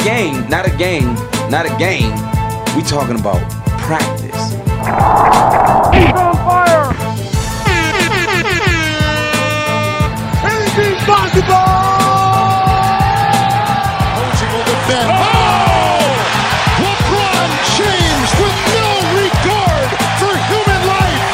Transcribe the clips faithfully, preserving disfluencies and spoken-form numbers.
game, not a game, not a game. We talking about practice. He's on fire! Anything's possible! Coaching will defend. Oh! LeBron James with no regard for human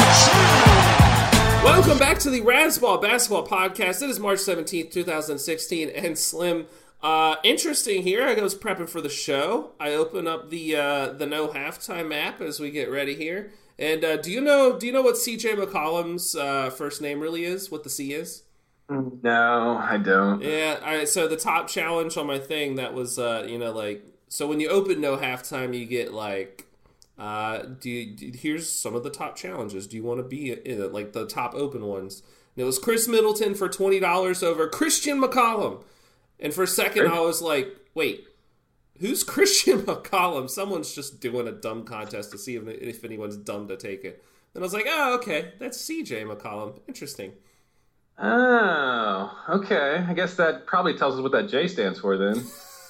life. Welcome back to the Razzball Basketball Podcast. It is March seventeenth, twenty sixteen, and Slim. Uh, interesting here. I was prepping for the show. I open up the uh, the No Halftime app as we get ready here. And uh, do you know do you know what C J McCollum's uh, first name really is? What the C is? No, I don't. Yeah. I, so the top challenge on my thing that was uh, you know like so when you open No Halftime, you get like uh, do you, do, here's some of the top challenges. Do you want to be in it? Like the top open ones. And it was Chris Middleton for twenty dollars over Christian McCollum. And for a second, I was like, wait, who's Christian McCollum? Someone's just doing a dumb contest to see if, if anyone's dumb to take it. And I was like, oh, okay, that's C J McCollum. Interesting. Oh, okay. I guess that probably tells us what that J stands for then.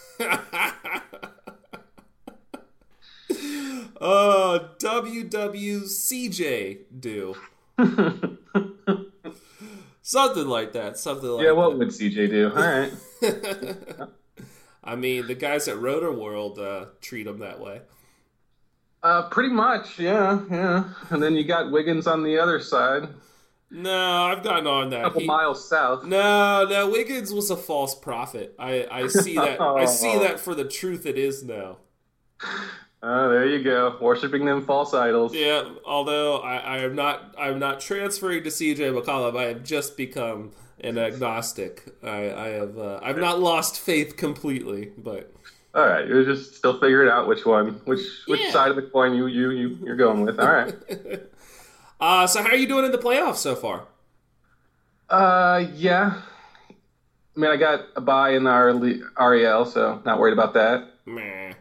Oh, W W C J do. Something like that. Something like yeah, what that. would C J do? All right. I mean, the guys at Rotor World uh, treat them that way. Uh, pretty much, yeah, yeah. And then you got Wiggins on the other side. No, I've gotten on that. A couple He, miles south. No, no, Wiggins was a false prophet. I, I see that. I see that for the truth it is now. Oh, there you go, worshiping them false idols. Yeah, although I, I am not, I'm not transferring to C J McCollum. I have just become an agnostic. I, I have, uh, I've not lost faith completely, but. All right, you're just still figuring out which one, which which Yeah. side of the coin you you you you're going with. All right. uh, so how are you doing in the playoffs so far? Uh, yeah. I mean, I got a bye in our le- R E L, so not worried about that. Meh.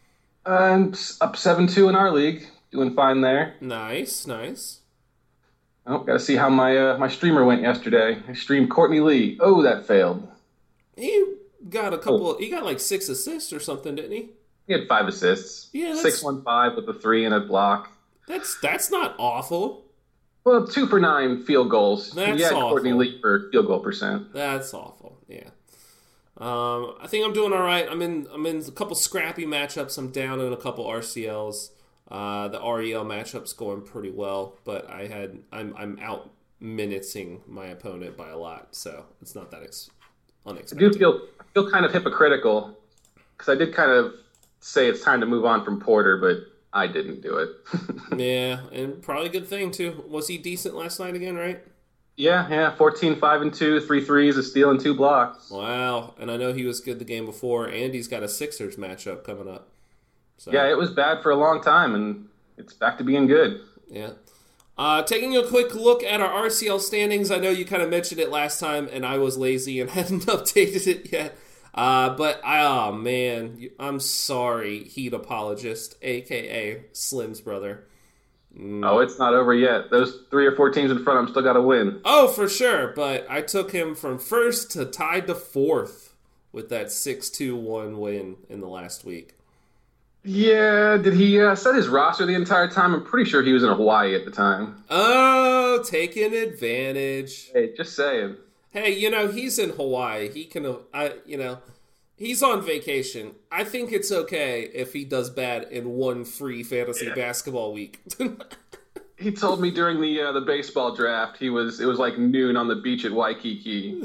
And up seven two in our league, doing fine there. Nice, nice. Oh, got to see how my uh, my streamer went yesterday. I streamed Courtney Lee. Oh, that failed. He got a couple. He got like six assists or something, didn't he? He had five assists. Yeah, that's- six one five with a three and a block. That's that's not awful. Well, two for nine field goals. That's he had awful. Courtney Lee for field goal percent. That's awful. Yeah. Um, I think I'm doing all right. I'm in. I'm in a couple scrappy matchups. I'm down in a couple R C Ls. Uh, the R E L matchup's going pretty well, but I had. I'm. I'm out minutesing my opponent by a lot, so it's not that ex- I unexpected. do feel I feel kind of hypocritical because I did kind of say it's time to move on from Porter, but I didn't do it. Yeah, and probably a good thing too. Was he decent last night again? Right. yeah, yeah. fourteen, five, and two, three threes, a steal, and two blocks. Wow, and I know he was good the game before, and he's got a Sixers matchup coming up. So, Yeah, it was bad for a long time, and it's back to being good. yeah. Uh, taking a quick look at our R C L standings, I know you kind of mentioned it last time, and I was lazy and hadn't updated it yet. Uh, but, oh man, I'm sorry, Heat apologist, a k a. Slim's brother. Mm. Oh, it's not over yet. Those three or four teams in front of him still got to win. Oh, for sure, but I took him from first to tied to fourth with that six two one win in the last week. Yeah, did he uh, set his roster the entire time? I'm pretty sure he was in Hawaii at the time. Oh, taking advantage. Hey, just saying. Hey, you know, he's in Hawaii. He can, I, you know, he's on vacation. I think it's okay if he does bad in one free fantasy Yeah. basketball week. He told me during the uh, the baseball draft he was it was like noon on the beach at Waikiki.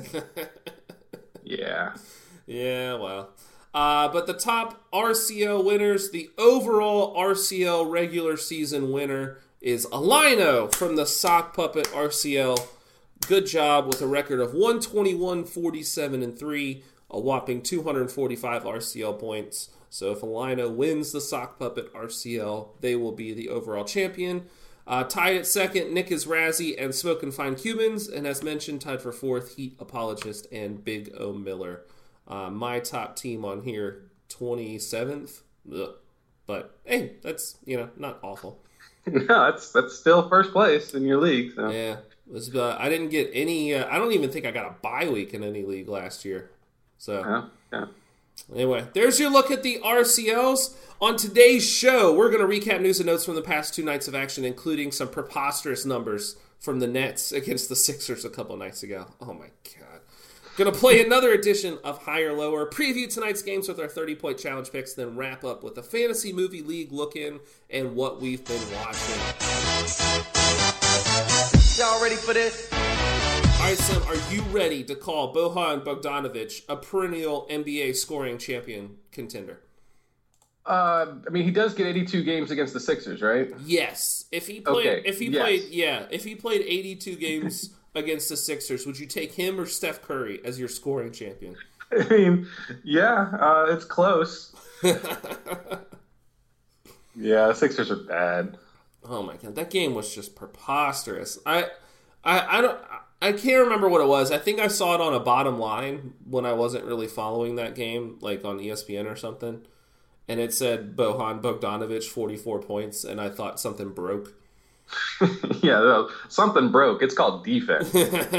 Yeah. Yeah, well. Uh, but the top R C L winners, the overall R C L regular season winner is Alino from the Sock Puppet R C L. Good job with a record of one twenty-one, forty-seven, and three, a whopping two hundred forty-five R C L points. So if Alino wins the Sock Puppet R C L, they will be the overall champion. Uh, tied at second, Nick is Razzie and Smokin' Fine Cubans, and as mentioned, tied for fourth, Heat Apologist and Big O Miller. Uh, my top team on here, twenty-seventh. Ugh. But, hey, that's, you know, not awful. No, that's that's still first place in your league. So. Yeah. It was, uh, I didn't get any, uh, I don't even think I got a bye week in any league last year. So, Yeah, yeah. Anyway, there's your look at the R C Ls. On today's show, we're going to recap news and notes from the past two nights of action, including some preposterous numbers from the Nets against the Sixers a couple nights ago. Oh my God. Going to play another edition of Higher Lower, preview tonight's games with our thirty-point challenge picks, then wrap up with the Fantasy Movie League look-in and what we've been watching. Y'all ready for this? All right, Sam, are you ready to call Bojan Bogdanovic a perennial N B A scoring champion contender? Uh, I mean, he does get eighty-two games against the Sixers, right? Yes. If he played, Okay, if he yes. played, yeah, if he played eighty-two games against the Sixers, would you take him or Steph Curry as your scoring champion? I mean, yeah, uh, it's close. Yeah, the Sixers are bad. Oh my God, that game was just preposterous. I, I, I don't, I can't remember what it was. I think I saw it on a bottom line when I wasn't really following that game, like on E S P N or something. And it said Bojan Bogdanovic, forty-four points, and I thought something broke. Yeah, no, something broke. It's called defense.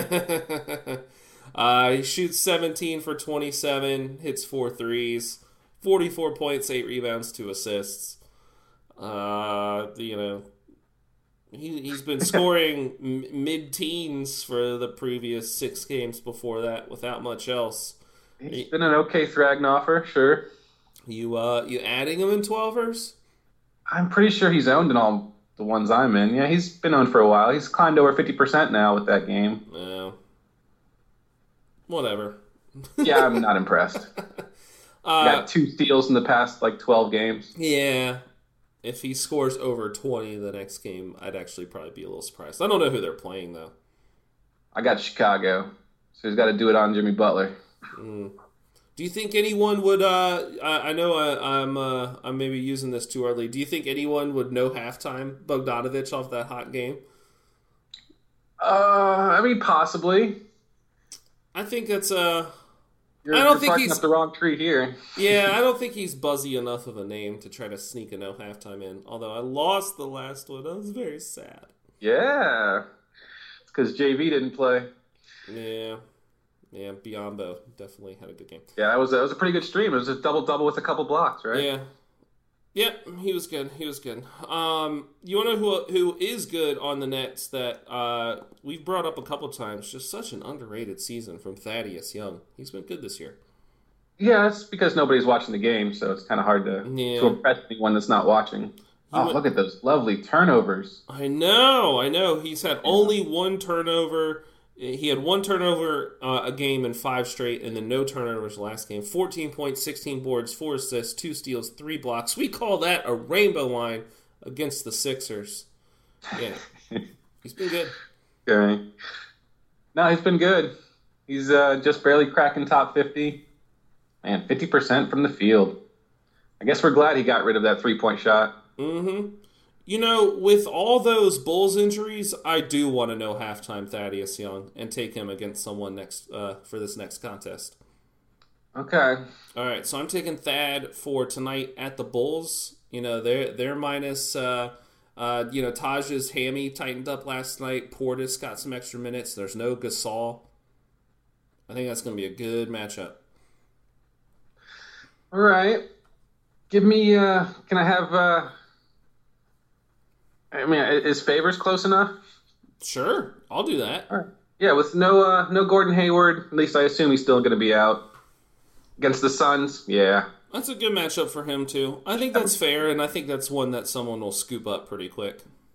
uh, he shoots seventeen for twenty-seven, hits four threes, forty-four points, eight rebounds, two assists. Uh, you know, he, he's been scoring m- mid-teens for the previous six games before that without much else. He's been an okay Thragnofer, sure. You uh, you adding him in twelvers? I'm pretty sure he's owned in all the ones I'm in. Yeah, he's been owned for a while. He's climbed over fifty percent now with that game. No. Whatever. Yeah, I'm not impressed. Uh, Got two steals in the past, like, twelve games. Yeah. If he scores over twenty the next game, I'd actually probably be a little surprised. I don't know who they're playing, though. I got Chicago, so he's got to do it on Jimmy Butler. Mm. Do you think anyone would? Uh, I, I know I, I'm. Uh, I'm maybe using this too early. Do you think anyone would know halftime Bogdanovic off that hot game? Uh, I mean, possibly. I think that's. Uh, You're, I don't you're think barking he's up the wrong tree here. yeah, I don't think he's buzzy enough of a name to try to sneak a no halftime in. Although I lost the last one, I was very sad. Yeah, it's because J V didn't play. Yeah. Yeah, Biyombo definitely had a good game. Yeah, that was, that was a pretty good stream. It was a double-double with a couple blocks, right? Yeah. Yeah, he was good. He was good. Um, you want to know who who is good on the Nets that uh, we've brought up a couple times? Just such an underrated season from Thaddeus Young. He's been good this year. Yeah, it's because nobody's watching the game, so it's kind of hard to, Yeah. to impress anyone that's not watching. Oh, went- look at those lovely turnovers. I know, I know. He's had only one turnover. He had one turnover uh, a game in five straight, and then no turnovers last game. fourteen points, sixteen boards, four assists, two steals, three blocks. We call that a rainbow line against the Sixers. Yeah, he's been good. Okay. No, he's been good. He's uh, just barely cracking top fifty. Man, fifty percent from the field. I guess we're glad he got rid of that three-point shot. Mm-hmm. You know, with all those Bulls injuries, I do want to know halftime Thaddeus Young and take him against someone next uh, for this next contest. Okay. All right, so I'm taking Thad for tonight at the Bulls. You know, they're they're minus. Uh, uh, you know, Taj's hammy tightened up last night. Portis got some extra minutes. There's no Gasol. I think that's going to be a good matchup. All right. Give me, uh, can I have, uh, I mean, is Favors close enough? Sure, I'll do that. All right. Yeah, with no uh, no Gordon Hayward, at least I assume he's still going to be out. Against the Suns, yeah. That's a good matchup for him, too. I think that's fair, and I think that's one that someone will scoop up pretty quick.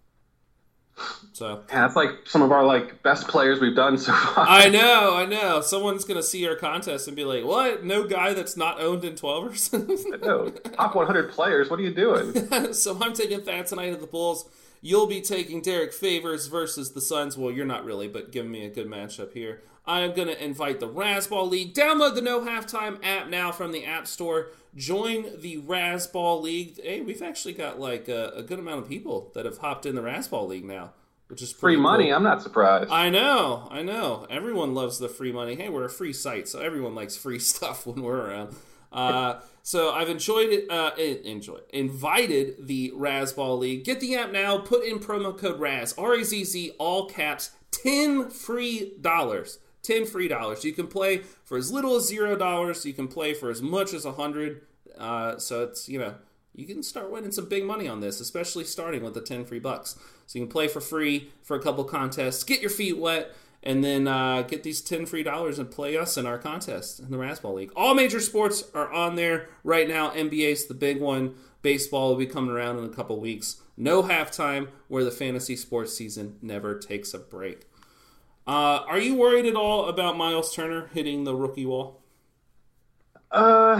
So Yeah, that's like some of our like best players we've done so far. I know, I know. Someone's going to see our contest and be like, what? No guy that's not owned in twelvers? No, top one hundred players, what are you doing? So I'm taking Thad tonight at the Bulls. You'll be taking Derek Favors versus the Suns. Well, you're not really, but giving me a good matchup here. I am going to invite the Razzball League. Download the No Halftime app now from the App Store. Join the Razzball League. Hey, we've actually got like a, a good amount of people that have hopped in the Razzball League now, which is pretty Free money, cool. I'm not surprised. I know, I know. Everyone loves the free money. Hey, we're a free site, so everyone likes free stuff when we're around. Uh, so I've enjoyed it. Uh, enjoyed, invited the Razzball League. Get the app now. Put in promo code Raz, R A Z Z, all caps, ten free dollars ten free dollars. You can play for as little as zero dollars. You can play for as much as a hundred. Uh, so it's, you know, you can start winning some big money on this, especially starting with the ten free bucks. So you can play for free for a couple contests, get your feet wet, and then uh, get these ten free dollars and play us in our contest in the Razzball League. All major sports are on there right now. N B A's the big one. Baseball will be coming around in a couple weeks. No halftime, where the fantasy sports season never takes a break. Uh, are you worried at all about Miles Turner hitting the rookie wall? Uh,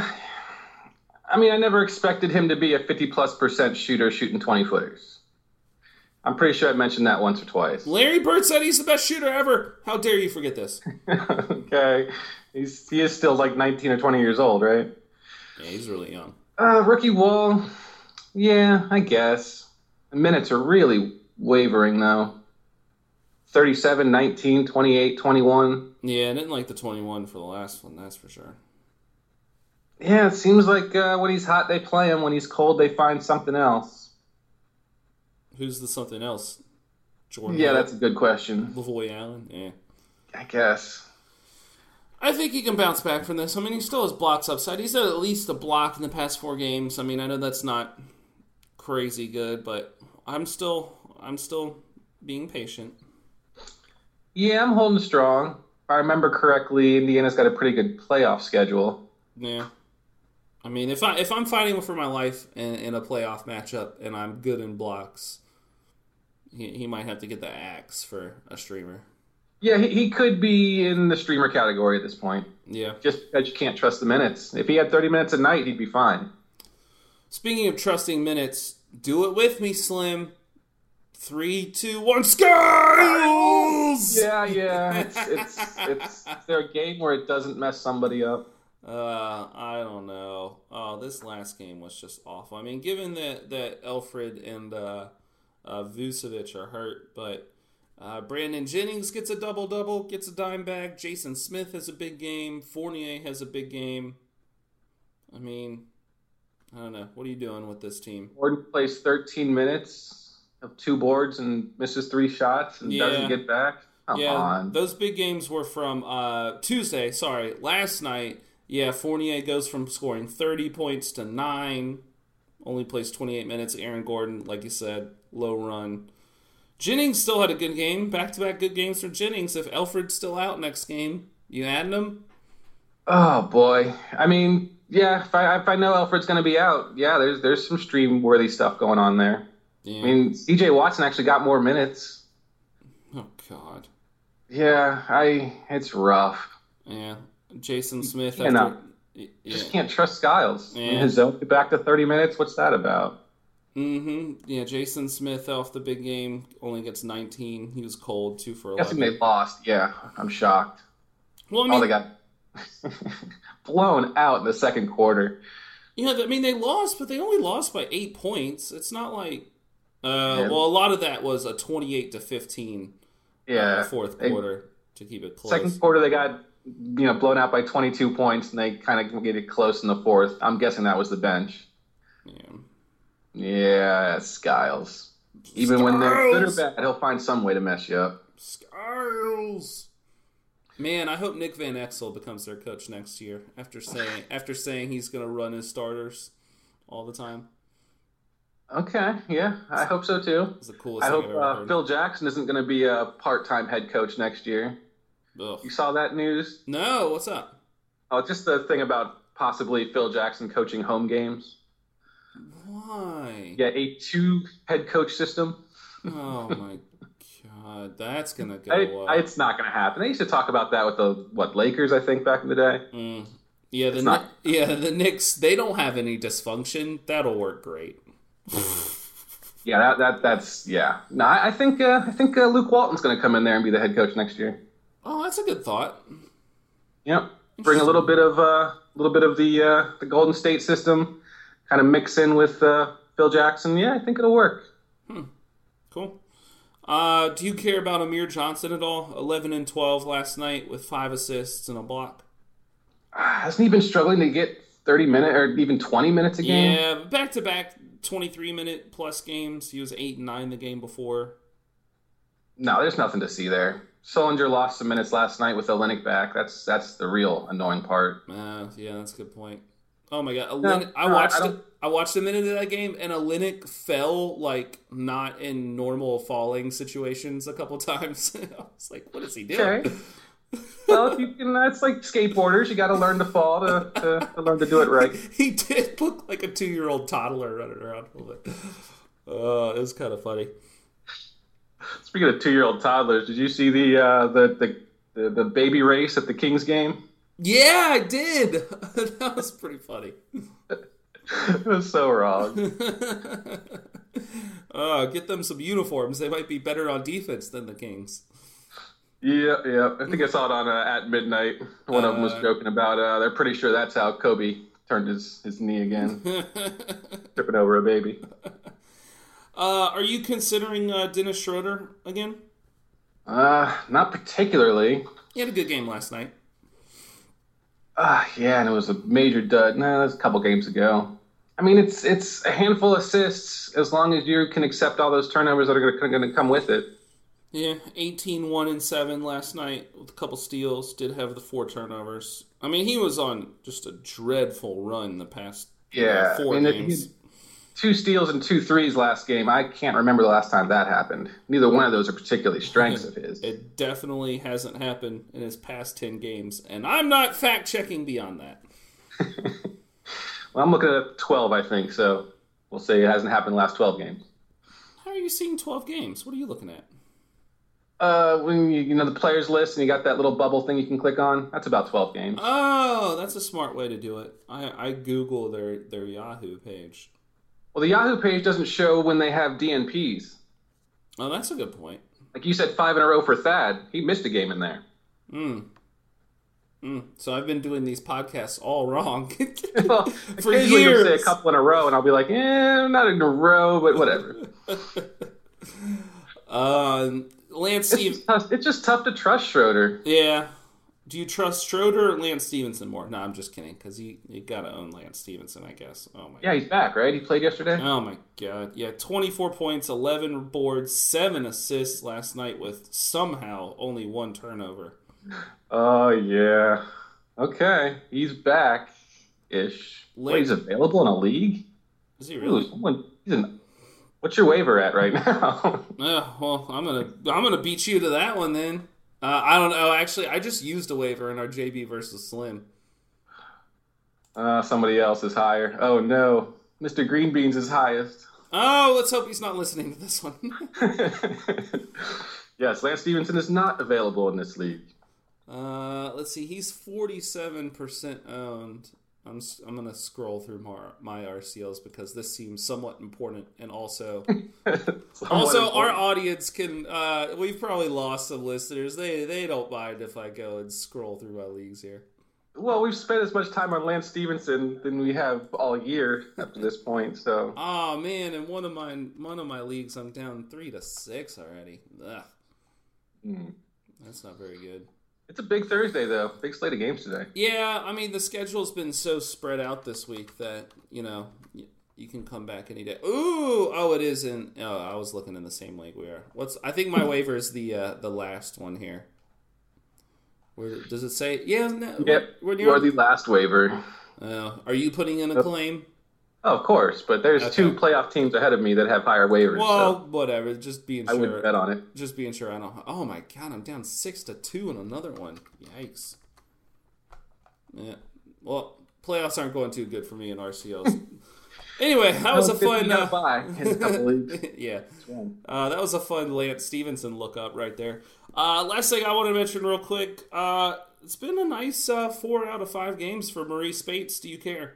I mean, I never expected him to be a fifty-plus percent shooter shooting twenty-footers. I'm pretty sure I mentioned that once or twice. Larry Bird said he's the best shooter ever. How dare you forget this? Okay. He's, he is still like nineteen or twenty years old, right? Yeah, he's really young. Uh, rookie wall, yeah, I guess. The minutes are really wavering, though. thirty-seven, nineteen, twenty-eight, twenty-one. Yeah, I didn't like the twenty-one for the last one, that's for sure. Yeah, it seems like uh, when he's hot, they play him. When he's cold, they find something else. Who's the something else? Jordan? Yeah, that's a good question. Lavoy Allen? Yeah. I guess. I think he can bounce back from this. I mean, he still has blocks upside. He's had at least a block in the past four games. I mean, I know that's not crazy good, but I'm still I'm still being patient. Yeah, I'm holding strong. If I remember correctly, Indiana's got a pretty good playoff schedule. Yeah. I mean, if, I, if I'm fighting for my life in, in a playoff matchup and I'm good in blocks, he, he might have to get the axe for a streamer. Yeah, he, he could be in the streamer category at this point. Yeah. Just because you can't trust the minutes. If he had thirty minutes a night, he'd be fine. Speaking of trusting minutes, do it with me, Slim. Three, two, one, Skiles! Yeah, yeah. It's, it's, it's, is there a game where it doesn't mess somebody up? Uh, I don't know. Oh, this last game was just awful. I mean, given that, that Alfred and uh, uh, Vucevic are hurt, but uh, Brandon Jennings gets a double-double, gets a dime bag. Jason Smith has a big game. Fournier has a big game. I mean, I don't know. What are you doing with this team? Gordon plays thirteen minutes of two boards and misses three shots and Yeah. doesn't get back. Come yeah, on. those big games were from uh, Tuesday. Sorry, last night. Yeah, Fournier goes from scoring thirty points to nine. Only plays twenty-eight minutes. Aaron Gordon, like you said, low run. Jennings still had a good game. Back-to-back good games for Jennings. If Alfred's still out next game, you adding him? Oh, boy. I mean, yeah, if I, if I know Alfred's going to be out, yeah, there's there's some stream-worthy stuff going on there. Yeah. I mean, C J Watson actually got more minutes. Oh, God. Yeah, I. It's rough. Yeah. Jason Smith. Yeah, after, no. yeah. Just can't trust Skiles. Yeah. In his zone, get back to thirty minutes. What's that about? Mm-hmm. Yeah, Jason Smith off the big game only gets nineteen. He was cold, two for Guessing eleven. they lost. Yeah, I'm shocked. Well, I Oh, mean, they got blown out in the second quarter. yeah, I mean, they lost, but they only lost by eight points. It's not like, uh, Yeah. well, a lot of that was a twenty-eight to fifteen Yeah, uh, fourth they- quarter to keep it close. Second quarter, they got you know blown out by twenty-two points, and they kind of get it close in the fourth. I'm guessing that was the bench. Yeah. Yeah, Skiles. Even when they're good or Skiles! bad, he'll find some way to mess you up. Skiles. Man, I hope Nick Van Exel becomes their coach next year. After saying after saying he's going to run his starters all the time, Okay, yeah, I hope so too. it's the coolest I thing hope I've ever uh, heard. Phil Jackson isn't going to be a part-time head coach next year. Ugh. You saw that news? No, what's up? Oh, just the thing about possibly Phil Jackson coaching home games. Why? Yeah, a two head coach system. Oh my god, that's gonna go I, well. I, it's not going to happen. They used to talk about that with the what Lakers, I think, back in the day. Mm. Yeah, the It's not- Kni- yeah the Knicks. They don't have any dysfunction. That'll work great. Yeah, that, that that's yeah. No, I, I think uh, I think uh, Luke Walton's going to come in there and be the head coach next year. Oh, that's a good thought. Yep, bring a little bit of a uh, little bit of the uh, the Golden State system, kind of mix in with uh, Phil Jackson. Yeah, I think it'll work. Cool. Uh, do you care about Amir Johnson at all? Eleven and twelve last night with five assists and a block. Hasn't he been struggling to get thirty minutes or even twenty minutes a game? Yeah, back to back twenty-three minute plus games. He was eight and nine the game before. No, there's nothing to see there. Solinger lost some minutes last night with Olynyk back. That's that's the real annoying part. Uh, yeah, that's a good point. Oh my god, No, Olynyk, I no, watched I it. don't- I watched a minute of that game, and Olynyk fell like not in normal falling situations a couple times. I was like, "What is he doing?" Okay. Well, if you can, that's like skateboarders. You got to learn to fall to, to, to learn to do it right. He did look like a two-year-old toddler running around a little bit. Uh, it was kind of funny. Speaking of two-year-old toddlers, did you see the uh, the, the the the baby race at the Kings game? Yeah, I did. That was pretty funny. It was so wrong. uh, get them some uniforms. They might be better on defense than the Kings. Yeah, yeah. I think I saw it on uh, At Midnight. One of them was Uh, joking about uh, they're pretty sure that's how Kobe turned his, his knee again, tripping over a baby. Uh, are you considering uh, Dennis Schroeder again? Uh, not particularly. He had a good game last night. Ah, yeah, and it was a major dud. No, that was a couple games ago. I mean, it's it's a handful of assists as long as you can accept all those turnovers that are going to come with it. Yeah, eighteen, one, and seven last night with a couple steals. Did have the four turnovers. I mean, he was on just a dreadful run the past Yeah, uh, four I mean, games. it- Two steals and two threes last game. I can't remember the last time that happened. Neither one of those are particularly strengths of his. It definitely hasn't happened in his past ten games, and I'm not fact-checking beyond that. Well, I'm looking at twelve, I think, so we'll say it hasn't happened in the last twelve games. How are you seeing twelve games? What are you looking at? Uh, when you, you know the players list and you got that little bubble thing you can click on, that's about twelve games. Oh, that's a smart way to do it. I, I Google their, their Yahoo page. Well, the Yahoo page doesn't show when they have D N Ps. Oh, that's a good point. Like you said, five in a row for Thad. He missed a game in there. Mm. Mm. So I've been doing these podcasts all wrong. Well, For occasionally you'll say a years. couple in a row, and I'll be like, eh, not in a row, but whatever. Um, Lance It's Stevens. just, tough, it's just tough to trust Schroeder. Yeah. Do you trust Schroeder or Lance Stevenson more? No, I'm just kidding, because you, you got to own Lance Stevenson, I guess. Oh, my Yeah, he's back, right? He played yesterday. Oh my god. Yeah, twenty-four points, eleven boards, seven assists last night with somehow only one turnover. Oh, yeah. Okay, he's back-ish. Wait, he's available in a league? Is he Ooh, really? someone, he's in, what's your waiver at right now? Oh, well, I'm going to I'm going to beat you to that one then. Uh, I don't know. Actually, I just used a waiver in our J B versus Slim. uh, somebody else is higher. Oh, no. Mister Green Beans is highest. Oh, let's hope he's not listening to this one. Yes, Lance Stevenson is not available in this league. uh, let's see. He's forty-seven percent owned. I'm s- I'm going to scroll through my, my R C Ls because this seems somewhat important, and also also Somewhat our important. audience can. Uh, we've probably lost some listeners. They they don't mind if I go and scroll through my leagues here. Well, we've spent as much time on Lance Stevenson than we have all year up to this point, so... Oh man, in one of my one of my leagues, I'm down three to six already. Ugh, Hmm. that's not very good. It's a big Thursday, though. Big slate of games today. Yeah, I mean the schedule's been so spread out this week that you know you, you can come back any day. Ooh, oh, it is in. Oh, I was looking in the same league we are. What's? I think my waiver is the uh, the last one here. Where does it say? Yeah, no, Yep, when you are the last waiver. Uh, are you putting in a claim? Oh, of course, but there's Okay. two playoff teams ahead of me that have higher waivers, Well, so whatever. Just being I sure. wouldn't bet on it. Just being sure I don't. Oh my god, I'm down six to two in another one. Yikes. Yeah. Well, playoffs aren't going too good for me in R C Os. Anyway, that was a Well, fun. you gotta Uh, buy in a couple leagues. yeah, uh, that was a fun Lance Stevenson look up right there. Uh, last thing I want to mention real quick. Uh, it's been a nice uh, four out of five games for Maurice Bates. Do you care?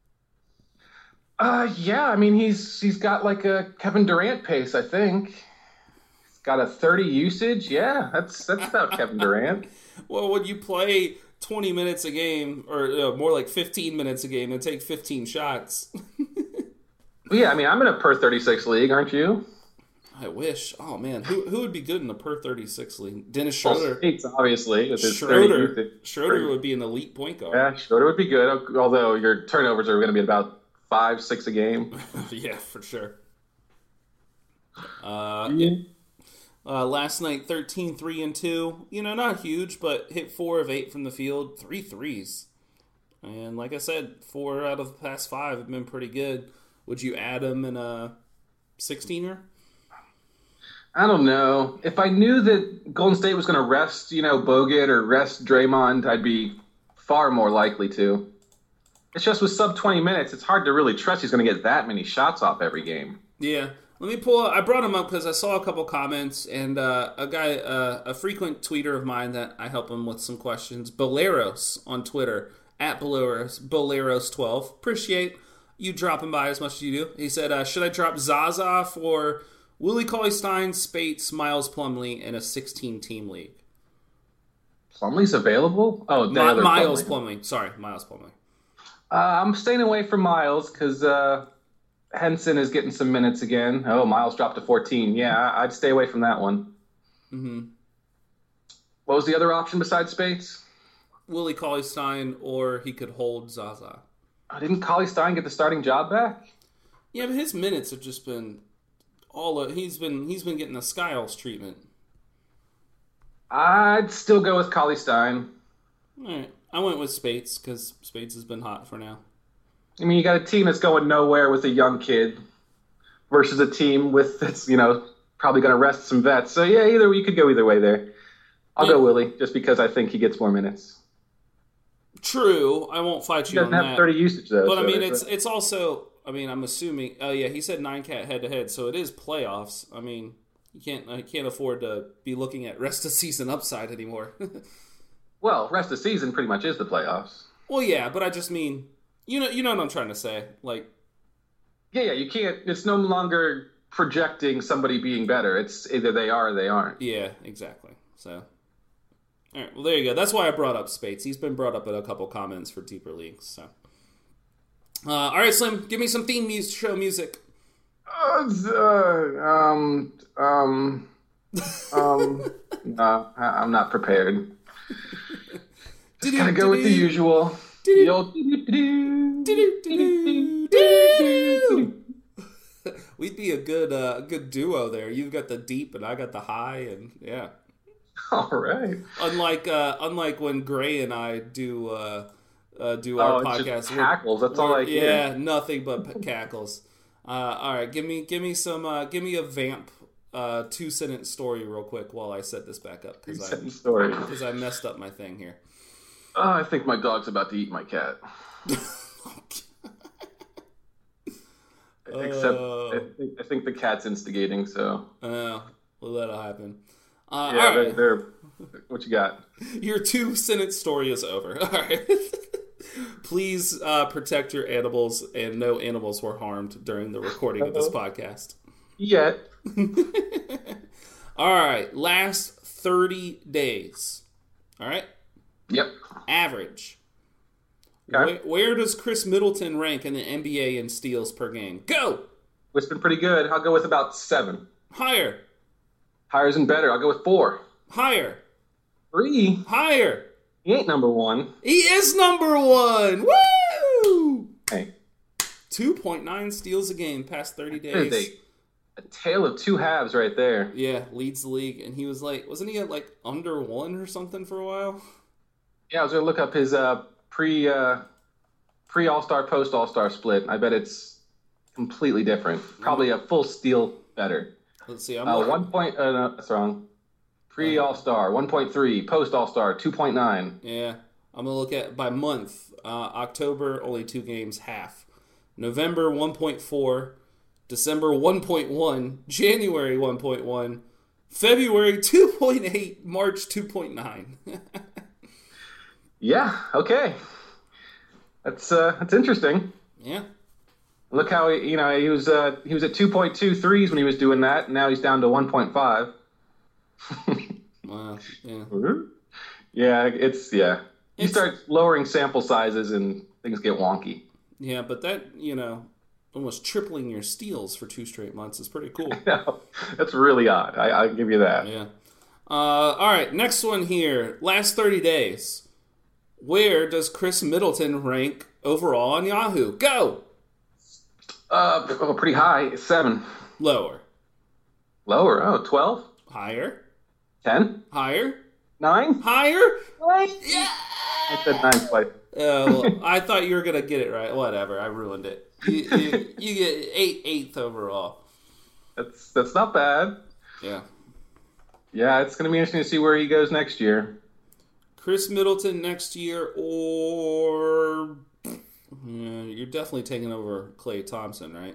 Uh, yeah, I mean he's he's got like a Kevin Durant pace, I think. He's got a thirty usage. Yeah, that's that's about Kevin Durant. Well, when you play twenty minutes a game, or uh, more like fifteen minutes a game, and take fifteen shots. Well, yeah, I mean I'm in a per thirty-six league, aren't you? I wish. Oh man, who who would be good in a per thirty-six league? Dennis Well, Schroeder. States, obviously, with his Schroeder. thirty usage. Schroeder would be an elite point guard. Yeah, Schroeder would be good. Although your turnovers are going to be about five, six a game. Yeah, for sure. Uh, Yeah. Uh, last night, thirteen, three, and two. You know, not huge, but hit four of eight from the field. Three threes. And like I said, four out of the past five have been pretty good. Would you add him in a sixteener? I don't know. If I knew that Golden State was going to rest, you know, Bogut or rest Draymond, I'd be far more likely to. It's just with sub twenty minutes, it's hard to really trust he's going to get that many shots off every game. Yeah. Let me pull up. I brought him up because I saw a couple comments, and uh, a guy, uh, a frequent tweeter of mine that I help him with some questions, Boleros on Twitter, at Boleros, Boleros twelve. Appreciate you dropping by as much as you do. He said, uh, should I drop Zaza for Willie Cauley-Stein, Spates, Miles Plumlee in a sixteen-team league? Plumlee's available? Oh, the Mi- other Miles Plumlee. Plumlee. Sorry, Miles Plumlee. Uh, I'm staying away from Miles because uh, Henson is getting some minutes again. Oh, Miles dropped to fourteen. Yeah, I'd stay away from that one. Mm-hmm. What was the other option besides Spates? Willie Cauley-Stein, or he could hold Zaza. Oh, didn't Cauley-Stein get the starting job back? Yeah, but his minutes have just been all. Of, he's been he's been getting the Skiles treatment. I'd still go with Cauley-Stein. All right, I went with Spates because Spates has been hot for now. I mean, you got a team that's going nowhere with a young kid versus a team with that's, you know, probably going to rest some vets. So, yeah, either you could go either way there. I'll yeah. go Willie just because I think he gets more minutes. True. I won't fight He you doesn't on have that. thirty usage, though. But, I so mean, there's it's a- it's also, I mean, I'm assuming, oh, yeah, he said nine cat head-to-head, so it is playoffs. I mean, you can't I can't afford to be looking at rest of season upside anymore. Well, rest of the season pretty much is the playoffs. Well, yeah, but I just mean, you know, you know what I'm trying to say. Like, Yeah, yeah, you can't. It's no longer projecting somebody being better. It's either they are or they aren't. yeah, exactly. So, all right, well, there you go. That's why I brought up Spates. He's been brought up in a couple comments for deeper leagues. So, uh, all right, Slim, give me some theme music, show music. Uh, uh, um, um, um, no, I- I'm not prepared. Just gotta go with the usual. The old We'd be a good uh, good duo there. You've got the deep and I got the high, and yeah. All right. Unlike uh, unlike when Gray and I do uh, uh, do our Oh, it's podcast, just We're- cackles. That's all we're- I hear. Yeah, nothing but p- cackles. Uh, all right, give me give me some uh, give me a vamp uh, two sentence story real quick while I set this back up because I Sentence story. because I messed up my thing here. Oh, I think my dog's about to eat my cat. Except, I think, I think the cat's instigating. So Oh, well, that'll happen. Uh, yeah, all right. they're, they're. What you got? Your two sentence story is over. All right. Please uh, protect your animals, and no animals were harmed during the recording of this podcast. Yet. All right. Last thirty days. All right. Yep. Average. Okay. Where, where does Chris Middleton rank in the N B A in steals per game? Go! It's been pretty good. I'll go with about seven. Higher. Higher isn't better. I'll go with four. Higher. Three. Higher. He ain't number one. He is number one. Woo! Hey. two point nine steals a game past thirty There's days. a, a tale of two halves right there. Yeah, leads the league. And he was like, wasn't he at like under one or something for a while? Yeah, I was going to look up his uh, pre uh, pre All-Star, post All-Star split. I bet it's completely different. Probably a full steal better. Let's see. I'm Uh, looking- one point, uh, no, that's wrong. Pre All-Star, one point three. Post All-Star, two point nine. Yeah, I'm gonna look at by month. Uh, October only two games, half. November one point four, December one point one, January one point one, February two point eight, March two point nine. Yeah, okay. That's uh, that's interesting. Yeah. Look how he, you know, he was uh, he was at two point two threes when he was doing that, and now he's down to one point five. Wow. Yeah. Yeah, it's yeah. You It's- start lowering sample sizes and things get wonky. Yeah, but that, you know, almost tripling your steals for two straight months is pretty cool. No, that's really odd. I, I'll give you that. Yeah. Uh, all right, next one here. Last thirty days. Where does Chris Middleton rank overall on Yahoo? Go! Uh, oh, pretty high. Seven. Lower. Lower. Oh, twelve? Higher. ten? Higher. nine? Higher. Right? Yeah. I said nine twice. Oh, well, I thought you were gonna get it right. Whatever, I ruined it. You, you, you get eight eighth overall. That's that's not bad. Yeah. Yeah, it's going to be interesting to see where he goes next year. Chris Middleton next year, or yeah, you're definitely taking over Klay Thompson, right?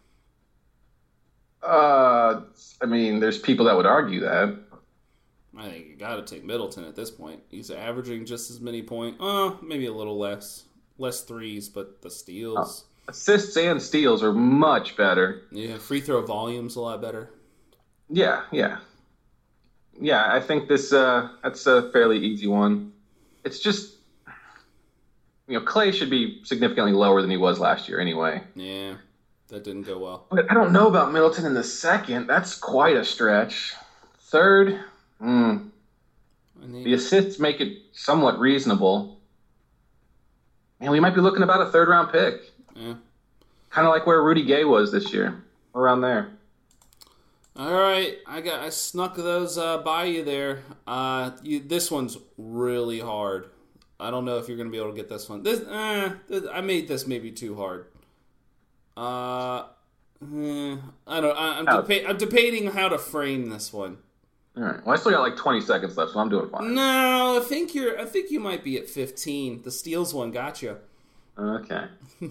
Uh, I mean, there's people that would argue that. I think you got to take Middleton at this point. He's averaging just as many points. Uh, maybe a little less. Less threes, but the steals. Oh, assists and steals are much better. Yeah, free throw volume's a lot better. Yeah, yeah. Yeah, I think this uh, that's a fairly easy one. It's just, you know, Klay should be significantly lower than he was last year anyway. Yeah, that didn't go well. But I don't know about Middleton in the second. That's quite a stretch. Third, hmm. The assists make it somewhat reasonable. Man, we might be looking about a third round pick. Yeah. Kind of like where Rudy Gay was this year, around there. All right, I got I snuck those uh, by you there. Uh, you, this one's really hard. I don't know if you're going to be able to get this one. This, eh, this, I made this maybe too hard. Uh, eh, I don't. I, I'm, deba- I'm debating how to frame this one. All right. Well, I still got like twenty seconds left, so I'm doing fine. No, I think you're. I think you might be at fifteen. The steals one got you. Okay.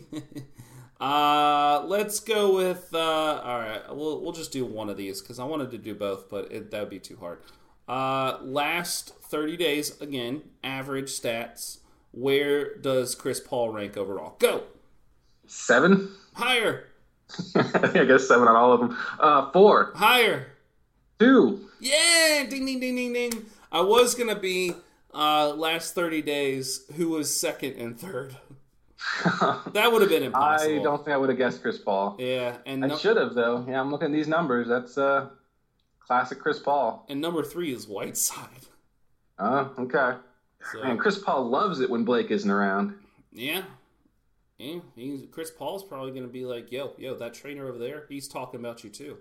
Uh, let's go with, uh, all right, we'll, we'll just do one of these because I wanted to do both, but it, that would be too hard. Uh, last thirty days, again, average stats. Where does Chris Paul rank overall? Go! Seven? Higher! I guess seven on all of them. Uh, four. Higher! Two. Yeah! Ding, ding, ding, ding, ding. I was going to be, uh, last thirty days, who was second and third. That would have been impossible. I don't think I would have guessed Chris Paul. Yeah, and I no- should have though. Yeah, I'm looking at these numbers. That's uh, classic Chris Paul. And number three is Whiteside. Oh, okay. So, Man, Chris Paul loves it when Blake isn't around. Yeah, yeah. He's, Chris Paul's probably going to be like, "Yo, yo, that trainer over there, he's talking about you too."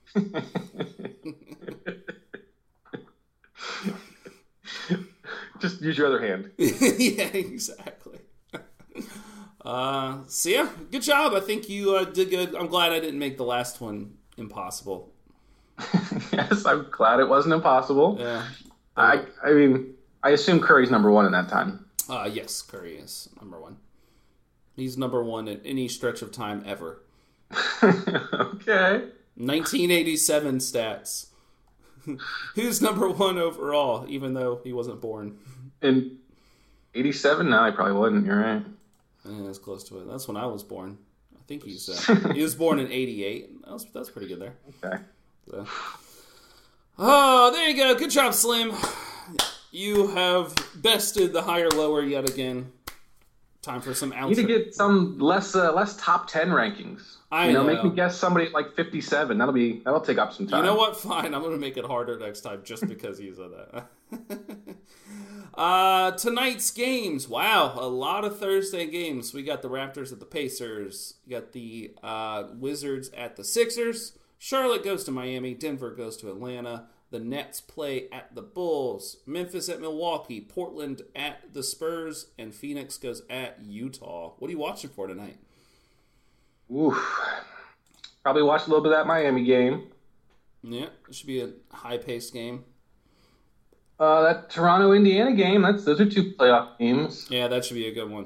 Just use your other hand. Yeah, exactly. Uh, so yeah, good job. I think you uh, did good. I'm glad I didn't make the last one impossible. Yes, I'm glad it wasn't impossible. Yeah. I I mean, I assume Curry's number one in that time. Uh, yes, Curry is number one. He's number one at any stretch of time ever. Okay. nineteen eighty-seven stats. Who's number one overall, even though he wasn't born? In eighty-seven? No, he probably wasn't. You're right. Yeah, that's close to it. That's when I was born. I think he's uh, he was born in eighty-eight. That was, that's pretty good there. Okay. So. Oh, there you go. Good job, Slim. You have bested the higher lower yet again. Time for some outro. You need to get some less uh, less top ten rankings. I you know, know. make me guess somebody at like fifty-seven. That'll be that'll take up some time. You know what? Fine. I'm going to make it harder next time just because you said that. uh, tonight's games. Wow. A lot of Thursday games. We got the Raptors at the Pacers. We got the uh, Wizards at the Sixers. Charlotte goes to Miami. Denver goes to Atlanta. The Nets play at the Bulls. Memphis at Milwaukee. Portland at the Spurs. And Phoenix goes at Utah. What are you watching for tonight? Oof. Probably watch a little bit of that Miami game. Yeah, it should be a high-paced game. Uh, that Toronto Indiana game. That's those are two playoff teams. Yeah, that should be a good one.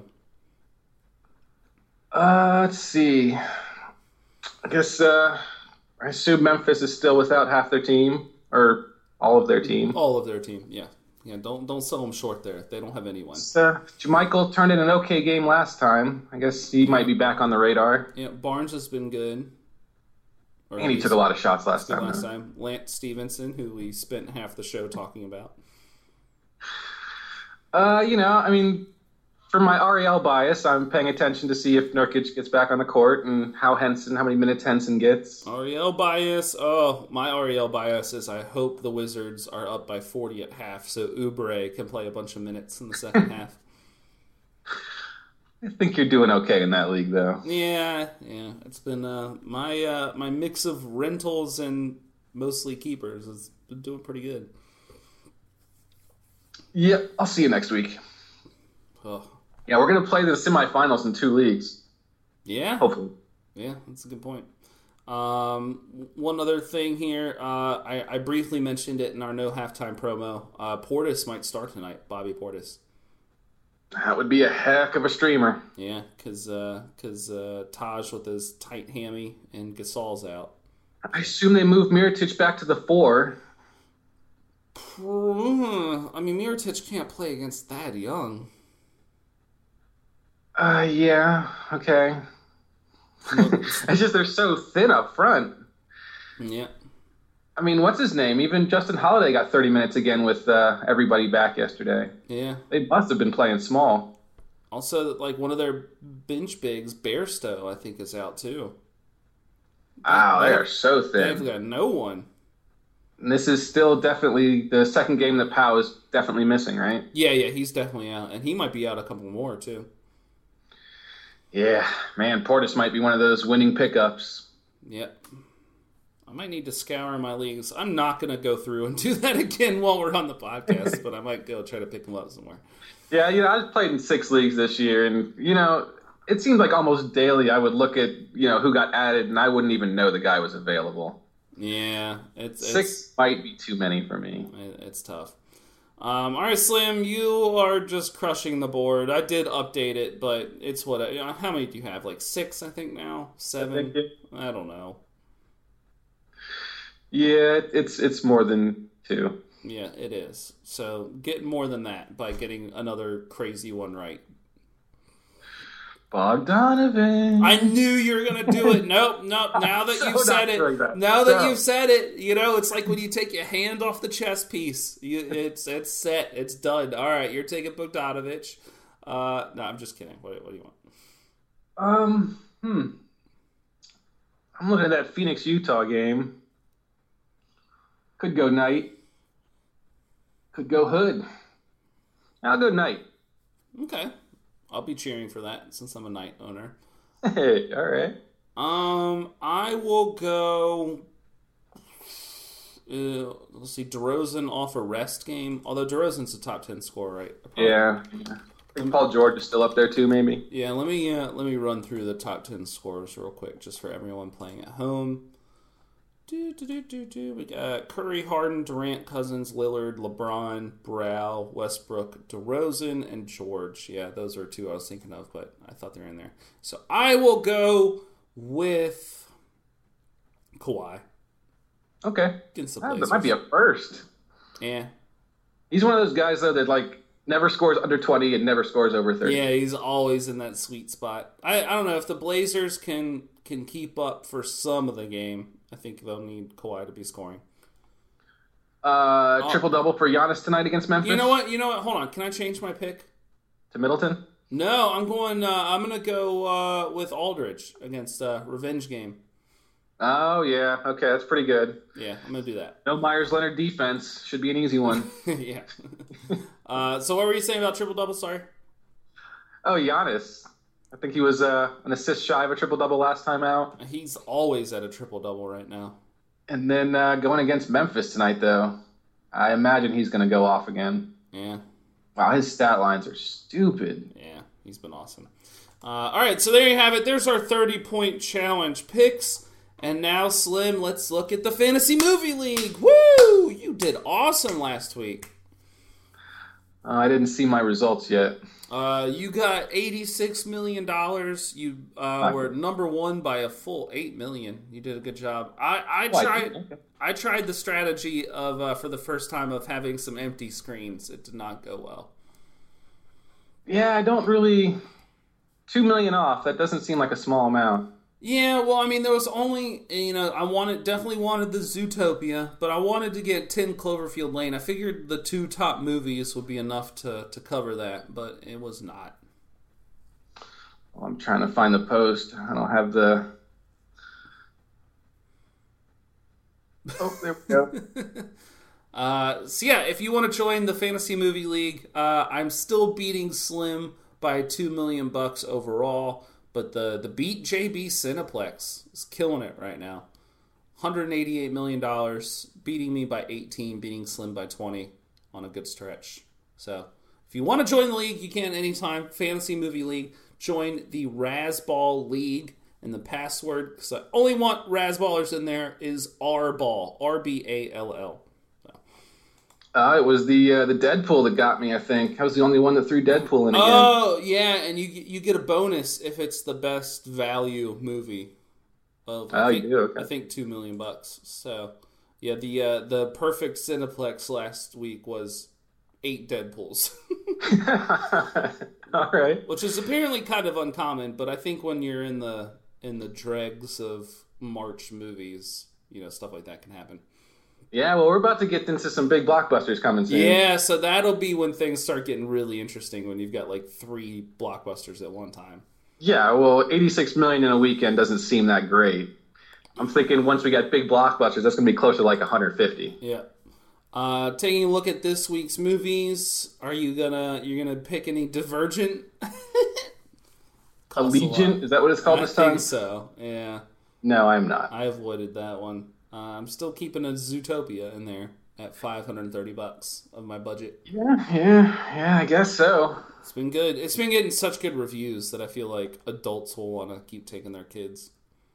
Uh, let's see. I guess uh, I assume Memphis is still without half their team or all of their team. All of their team, yeah. Yeah, don't don't sell them short there. They don't have anyone. Uh, Jermichael turned in an okay game last time. I guess he might be back on the radar. Yeah, Barnes has been good. Or And he took a lot of shots last time. Last time, Lance Stevenson, who we spent half the show talking about. Uh, you know, I mean, for my R E L bias, I'm paying attention to see if Nurkic gets back on the court and how Henson, how many minutes Henson gets. R E L bias. Oh, my R E L bias is I hope the Wizards are up by forty at half so Oubre can play a bunch of minutes in the second half. I think you're doing okay in that league, though. Yeah, yeah. It's been uh, my uh, my mix of rentals and mostly keepers, has been doing pretty good. Yeah, I'll see you next week. Oh. Yeah, we're gonna play the semifinals in two leagues. Yeah, hopefully. Yeah, that's a good point. Um, one other thing here, uh, I, I briefly mentioned it in our no halftime promo. Uh, Portis might start tonight. Bobby Portis. That would be a heck of a streamer. Yeah, because uh, cause, uh, Taj with his tight hammy and Gasol's out. I assume they moved Mirotic back to the four. I mean, Mirotic can't play against Thad Young. Uh, yeah, okay. It's just they're so thin up front. Yeah. I mean, what's his name? Even Justin Holiday got thirty minutes again with uh, everybody back yesterday. Yeah. They must have been playing small. Also, like, one of their bench bigs, Bairstow, I think, is out, too. Wow, they, they are so thin. They've got no one. And this is still definitely the second game that Powell is definitely missing, right? Yeah, yeah, he's definitely out. And he might be out a couple more, too. Yeah, man, Portis might be one of those winning pickups. Yep. I might need to scour my leagues. I'm not going to go through and do that again while we're on the podcast, but I might go try to pick him up somewhere. Yeah, you know, I played in six leagues this year, and, you know, it seems like almost daily I would look at, you know, who got added, and I wouldn't even know the guy was available. Yeah. it's Six it's, might be too many for me. It's tough. Um, all right, Slim, you are just crushing the board. I did update it, but it's what? You know, how many do you have? Like six, I think now? Seven? I, I don't know. Yeah, it's it's more than two. Yeah, it is. So get more than that by getting another crazy one right. Bogdanovich. I knew you were going to do it. Nope, nope. Now that so you've said it, that. now that no. you've said it, you know, it's like when you take your hand off the chess piece. You, it's it's set. It's done. All right, you're taking Bogdanovich. Uh, no, I'm just kidding. What, what do you want? Um, hmm. I'm looking at that Phoenix-Utah game. Could go Knight. Could go Hood. I'll go Knight. Okay. I'll be cheering for that since I'm a Knight owner. Hey, all right. Um, I will go. Uh, let's see, DeRozan off a rest game. Although DeRozan's a top ten scorer, right? Yeah. I think Paul George is still up there too, maybe. Yeah. Let me uh, let me run through the top ten scorers real quick, just for everyone playing at home. Do, do, do, do, do. We got Curry, Harden, Durant, Cousins, Lillard, LeBron, Brow, Westbrook, DeRozan, and George. Yeah, those are two I was thinking of, but I thought they were in there. So I will go with Kawhi. Okay. Against the Ah, Blazers. that might be a first. Yeah. He's one of those guys, though, that, like, never scores under twenty and never scores over thirty. Yeah, he's always in that sweet spot. I, I don't know if the Blazers can can keep up for some of the game. I think they'll need Kawhi to be scoring. Uh, oh. Triple double for Giannis tonight against Memphis. You know what? You know what? Hold on. Can I change my pick to Middleton? No, I'm going. Uh, I'm going to go uh, with Aldridge against uh, Revenge Game. Oh yeah, okay, that's pretty good. Yeah, I'm going to do that. No Myers Leonard defense should be an easy one. Yeah. uh, so what were you saying about triple double? Sorry. Oh, Giannis. I think he was uh, an assist shy of a triple double last time out. He's always at a triple double right now. And then uh, going against Memphis tonight, though, I imagine he's going to go off again. Yeah. Wow, his stat lines are stupid. Yeah, he's been awesome. Uh, all right, so there you have it. There's our thirty-point challenge picks. And now, Slim, let's look at the Fantasy Movie League. Woo! You did awesome last week. Uh, I didn't see my results yet. Uh, you got eighty-six million dollars. You uh, were number one by a full eight million dollars. You did a good job. I, I tried okay. I tried the strategy of, uh, for the first time, of having some empty screens. It did not go well. Yeah, I don't really... two million dollars off, that doesn't seem like a small amount. Yeah, well, I mean, there was only, you know, I wanted definitely wanted the Zootopia, but I wanted to get ten Cloverfield Lane. I figured the two top movies would be enough to, to cover that, but it was not. Well, I'm trying to find the post. I don't have the... Oh, there we go. uh, so, yeah, if you want to join the Fantasy Movie League, uh, I'm still beating Slim by two million bucks overall. But the, the Beat J B Cineplex is killing it right now. one hundred eighty-eight million dollars, beating me by eighteen, beating Slim by twenty on a good stretch. So if you want to join the league, you can anytime. Fantasy Movie League. Join the Razzball League. And the password, because I only want Razzballers in there, is R-Ball. R B A L L. So. Uh, it was the uh, the Deadpool that got me, I think. I was the only one that threw Deadpool in again. Oh, yeah, and you you get a bonus if it's the best value movie. Of, oh, think, you do? Okay. I think two million bucks. So, yeah, the uh, the perfect Cineplex last week was eight Deadpools. All right. Which is apparently kind of uncommon, but I think when you're in the in the dregs of March movies, you know, stuff like that can happen. Yeah, well, we're about to get into some big blockbusters coming soon. Yeah, so that'll be when things start getting really interesting, when you've got like three blockbusters at one time. Yeah, well, eighty-six million in a weekend doesn't seem that great. I'm thinking once we get big blockbusters, that's going to be closer to like one hundred fifty. Yeah. Uh, taking a look at this week's movies, are you gonna you're gonna pick any Divergent? Allegiant? Is that what it's called I this time? think so. Yeah. No, I'm not. I avoided that one. Uh, I'm still keeping a Zootopia in there at five hundred thirty bucks of my budget. Yeah, yeah, yeah. I guess so. It's been good. It's been getting such good reviews that I feel like adults will want to keep taking their kids.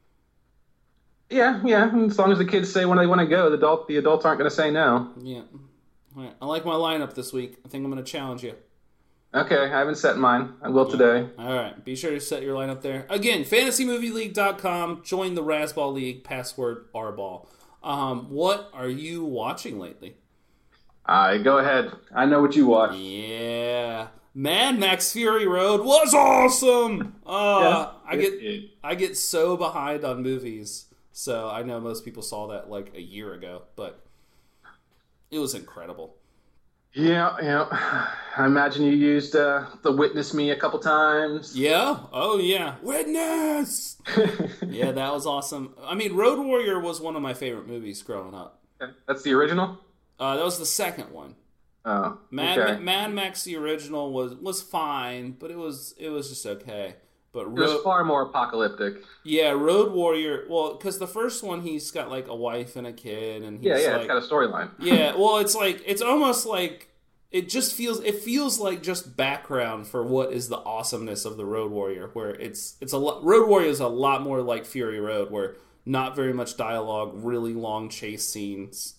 Yeah, yeah. As long as the kids say when they want to go, the adult the adults aren't going to say no. Yeah. All right. I like my lineup this week. I think I'm going to challenge you. Okay, I haven't set mine. I will today. All right. Be sure to set your lineup there. Again, fantasy movie league dot com. Join the Razzball League. Password R-Ball. Um, what are you watching lately? All right, go ahead. I know what you watch. Yeah. Mad Max Fury Road was awesome. Uh, Yeah, I get it- I get so behind on movies. So I know most people saw that like a year ago, but it was incredible. Yeah, yeah. I imagine you used uh, the Witness Me a couple times. Yeah. Oh, yeah. Witness! Yeah, that was awesome. I mean, Road Warrior was one of my favorite movies growing up. That's the original? Uh, that was the second one. Oh, Mad, okay. Ma- Mad Max, the original, was was fine, but it was it was just okay. But It was Ro- far more apocalyptic. yeah, Road Warrior. Well, because the first one, he's got like a wife and a kid, and he's Yeah, yeah, like, it's got a storyline. yeah. Well, it's like it's almost like it just feels it feels like just background for what is the awesomeness of the Road Warrior, where it's it's a lo- Road Warrior is a lot more like Fury Road, where not very much dialogue, really long chase scenes.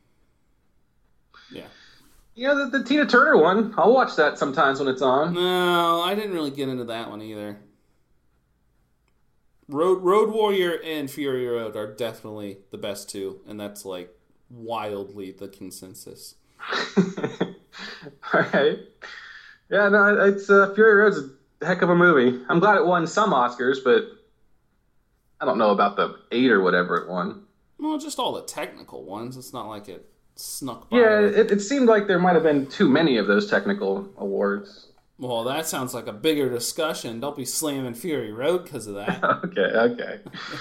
Yeah. Yeah, the, the Tina Turner one. I'll watch that sometimes when it's on. No, I didn't really get into that one either. Road Road Warrior and Fury Road are definitely the best two, and that's like wildly the consensus. All right. Yeah, no, it's uh, Fury Road's a heck of a movie. I'm glad it won some Oscars, but I don't know about the eight or whatever it won. Well, just all the technical ones. It's not like it snuck by. Yeah, it, it seemed like there might have been too many of those technical awards. Well, that sounds like a bigger discussion. Don't be slamming Fury Road because of that. Okay, okay.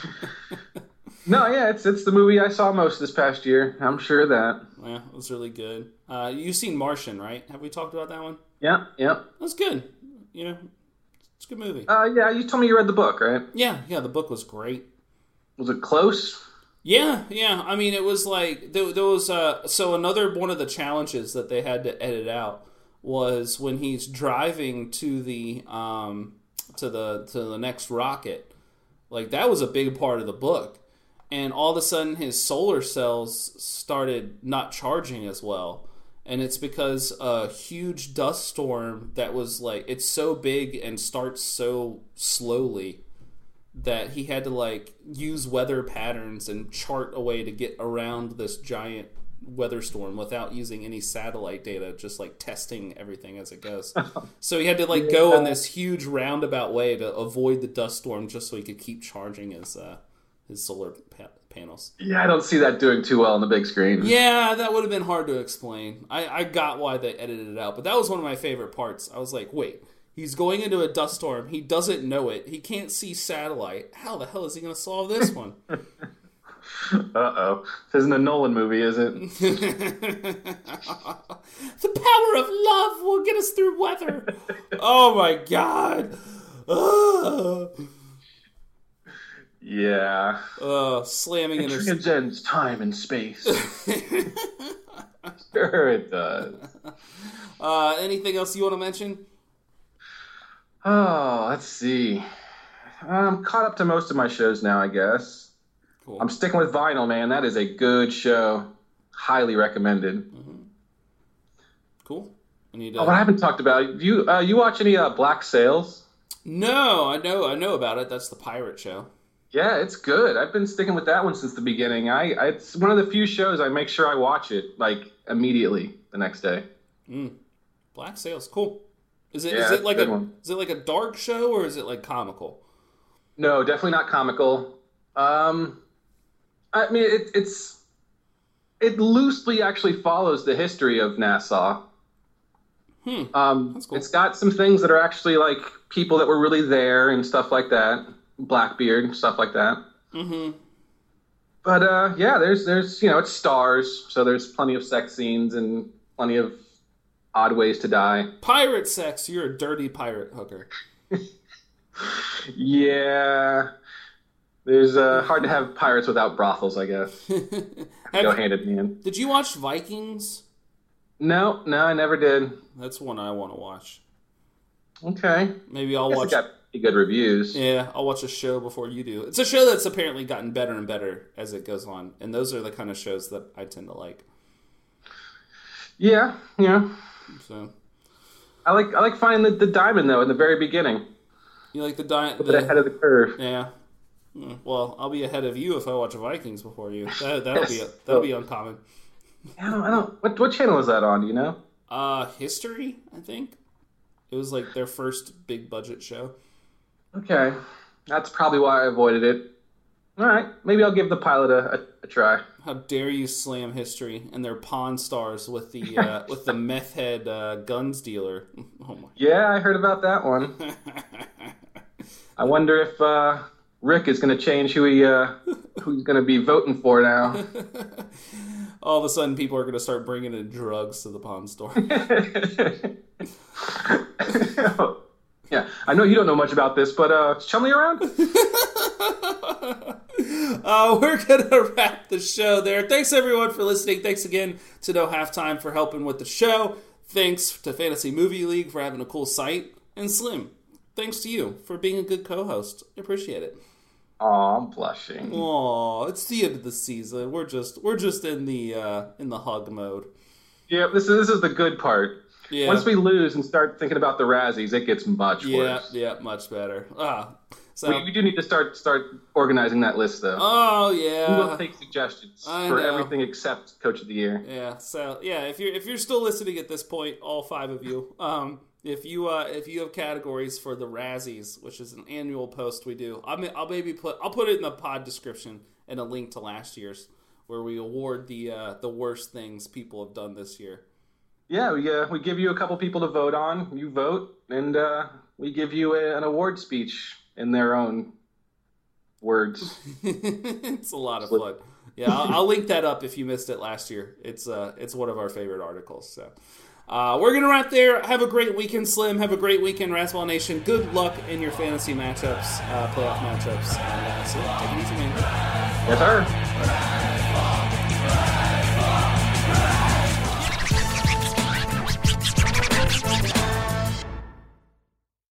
No, yeah, it's it's the movie I saw most this past year. I'm sure of that. Yeah, it was really good. Uh, you've seen Martian, right? Have we talked about that one? Yeah, yeah. It was good. You know, it's a good movie. Uh, yeah, you told me you read the book, right? Yeah, yeah, the book was great. Was it close? Yeah, yeah. I mean, it was like there, there was uh, so another one of the challenges that they had to edit out was when he's driving to the um, to the to the next rocket. Like that was a big part of the book, and all of a sudden his solar cells started not charging as well, and it's because a huge dust storm that was like it's so big and starts so slowly that he had to like use weather patterns and chart a way to get around this giant weather storm without using any satellite data, just like testing everything as it goes. So he had to like go on this huge roundabout way to avoid the dust storm just so he could keep charging his uh, his solar pa- panels. Yeah, I don't see that doing too well on the big screen. Yeah, that would have been hard to explain. I, I got why they edited it out, but that was one of my favorite parts. I was like, wait, he's going into a dust storm. He doesn't know it. He can't see satellite. How the hell is he going to solve this one? Uh-oh. This isn't a Nolan movie, is it? The power of love will get us through weather. Oh my god. Ah. Yeah. Uh, slamming It inter- transcends time and space. Sure it does. Uh, anything else you want to mention? Oh, let's see. I'm caught up to most of my shows now, I guess. Cool. I'm sticking with Vinyl, man. That is a good show. Highly recommended. Mm-hmm. Cool. I need. Oh, what I haven't talked about. You uh, you watch any uh, Black Sails? No, I know. I know about it. That's the pirate show. Yeah, it's good. I've been sticking with that one since the beginning. I, I it's one of the few shows I make sure I watch it like immediately the next day. Mm. Black Sails, cool. Is it Yeah, is it like good a one. is it like a dark show or is it like comical? No, definitely not comical. Um, I mean, it, it's it loosely actually follows the history of Nassau. Hmm. Um, That's cool. It's got some things that are actually like people that were really there and stuff like that. Blackbeard, stuff like that. Mm-hmm. But uh, yeah, there's there's you know it's stars, so there's plenty of sex scenes and plenty of odd ways to die. Pirate sex. You're a dirty pirate hooker. Yeah, there's uh, hard to have pirates without brothels, I guess. Go Have- hand in hand. Did you watch Vikings? No, no, I never did. That's one I want to watch. Okay, Maybe I'll guess watch. it got pretty good reviews. Yeah, I'll watch a show before you do. It's a show that's apparently gotten better and better as it goes on, and those are the kind of shows that I tend to like. Yeah, yeah. So I like I like finding the, the diamond though in the very beginning. you like the diet? A bit ahead of the curve. Yeah. Mm, Well, I'll be ahead of you if I watch Vikings before you. That, that'll be Yes. that'll be uncommon. I don't, I don't. What what channel is that on? Do you know? Uh, History, I think. It was like their first big budget show. Okay, that's probably why I avoided it. All right, maybe I'll give the pilot a, a, a try. How dare you slam History and their Pawn Stars with the uh, with the meth head uh, guns dealer? Oh my! Yeah, I heard about that one. I wonder if uh, Rick is going to change who he uh, who he's going to be voting for now. All of a sudden, people are going to start bringing in drugs to the Pawn Store. Yeah, I know you don't know much about this, but uh, is Chumley around? Uh, we're going to wrap the show there. Thanks, everyone, for listening. Thanks again to No Halftime for helping with the show. Thanks to Fantasy Movie League for having a cool site. And Slim, thanks to you for being a good co-host. I appreciate it. Aw, I'm blushing. Aw, it's the end of the season. We're just we're just in the uh, in the hug mode. Yeah, this is this is the good part. Yeah. Once we lose and start thinking about the Razzies, it gets much Yeah, worse. yeah, much better. Ah, so We, we do need to start start organizing that list, though. oh we yeah. will take suggestions I for know. everything except Coach of the Year. Yeah, so yeah, if you're if you're still listening at this point, all five of you, um, if you uh, if you have categories for the Razzies, which is an annual post we do, I'll, I'll maybe put I'll put it in the pod description and a link to last year's where we award the uh, the worst things people have done this year. Yeah, we uh, we give you a couple people to vote on. You vote, and uh, we give you a, an award speech in their own words. It's a lot of fun. Yeah, I'll, I'll link that up if you missed it last year. It's uh it's one of our favorite articles. So. Uh, we're going to wrap there. Have a great weekend, Slim. Have a great weekend, Razzball Nation. Good luck in your fantasy matchups, uh, playoff matchups. And uh, Slim, take it easy, man. Yes, sir.